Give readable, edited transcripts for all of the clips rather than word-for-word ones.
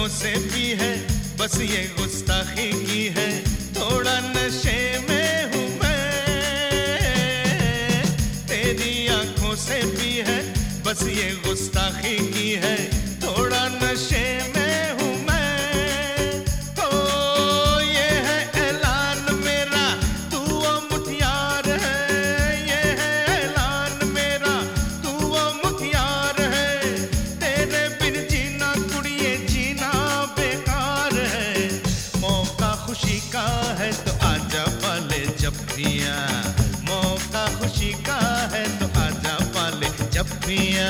आंखों से भी है, बस ये गुस्ताखी की है, थोड़ा नशे में हूँ मैं। तेरी आंखों से भी है, बस ये गुस्ताखी की है, थोड़ा नशे में हूँ मैं। ओ ये है ऐलान मेरा, तू वो मुखियार है। ये है ऐलान मेरा, तू वो मुखियार है। तेरे बिन जीना कुड़िए जीना बेकार है। मौका खुशी का है तो आजा पाले जफ्फियाँ। मौका खुशी का है तो आजा पाले जफ्फियाँ।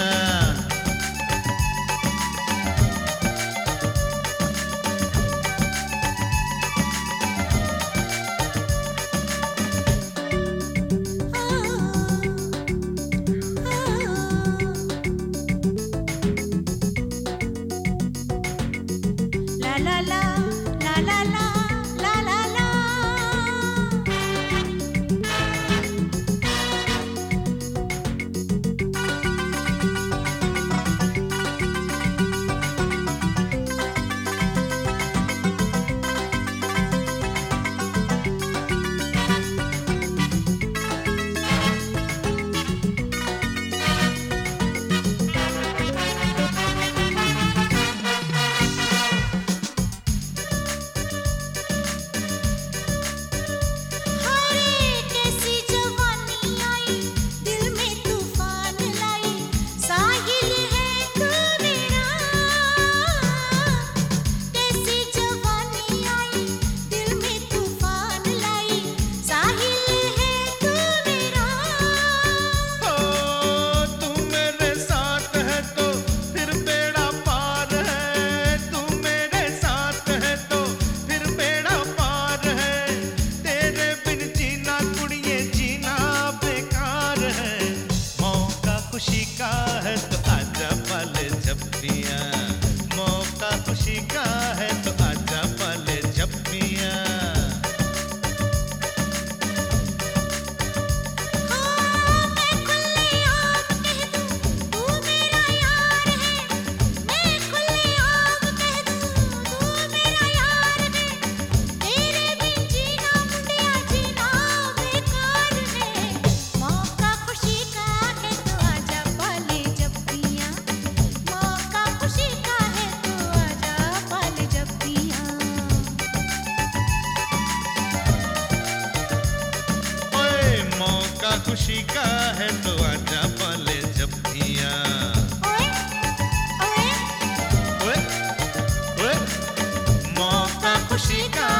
खुशी का है तो आजा पाले जफ्फियाँ। मौका खुशी का है तो आजा पाले जफ्फियाँ। खुशी का है तो आजा पाले जफ्फियाँ। ओए ओए ओए ओए, मौका खुशी का